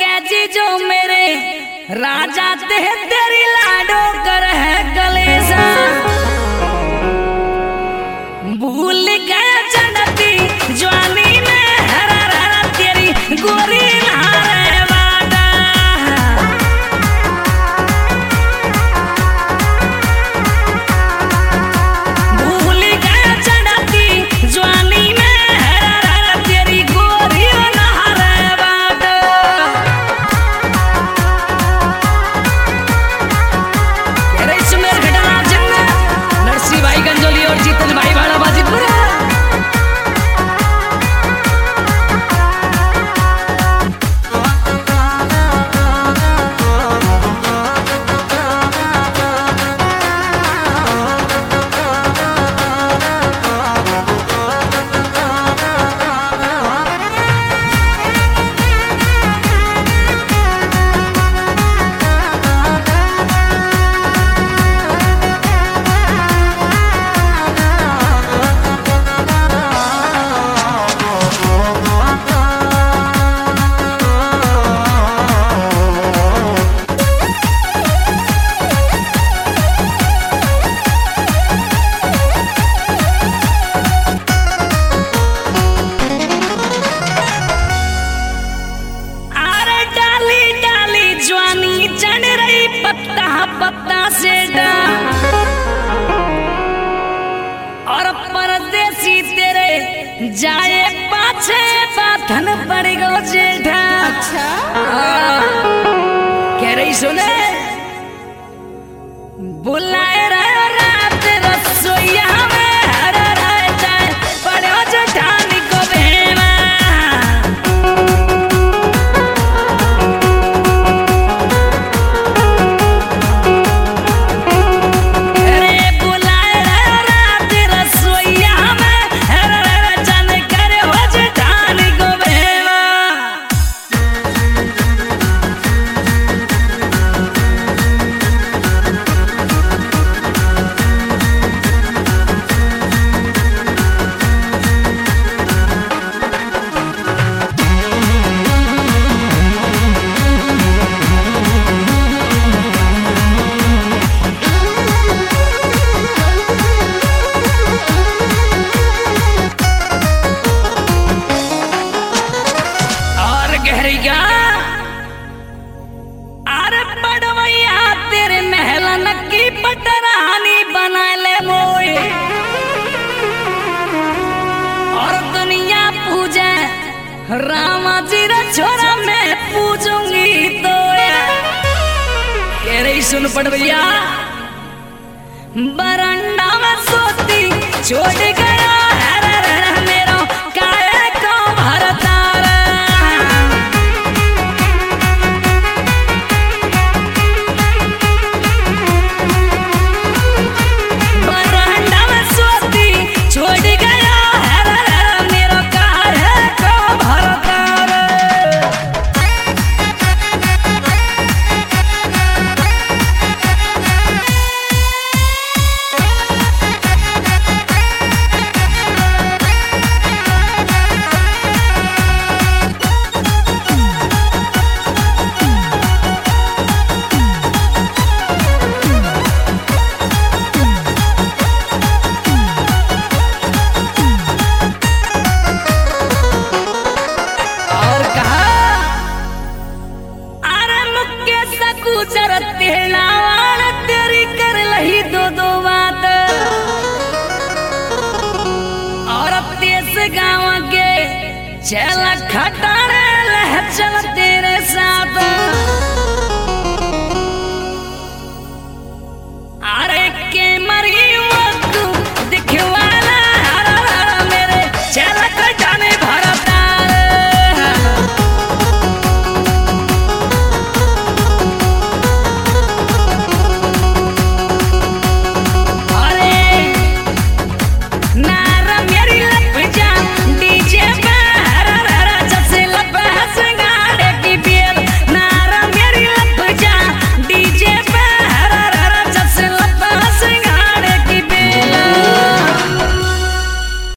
के जीजो मेरे राजा ते तेरी लाडो कर है कलेसा भूल गया चढ़ती जवानी में हरा हरा तेरी गोरी नहारे वादा भूल गया चढ़ती जवानी में हरा हरा तेरी गोरी नहारे वादा तेरे सुमेर घटना जिन्ना नरसी भाई गंजोली और जीतन भाई भाड़ा बाजीपुर पत्ता से और परदेसी तेरे जाए पाछे बाथन पड़ गो जेठा अच्छा कह रही सुने बुलाए रहे रात रसोईया में हर रहे जाए पड़ो जेठानी को भेवा अरे पड़वैया तेरे महलन की पटरानी बना ले मोए और दुनिया पूजे रामा जी रा छोरा मैं पूजूंगी तो कह रही सुन पड़वैया बरंडा में सोती छोड़ गया है मेरा काहे को भरतारा तेरी कर लही दो दो बात और तेस गाँव के चल खटारे लह चल तेरे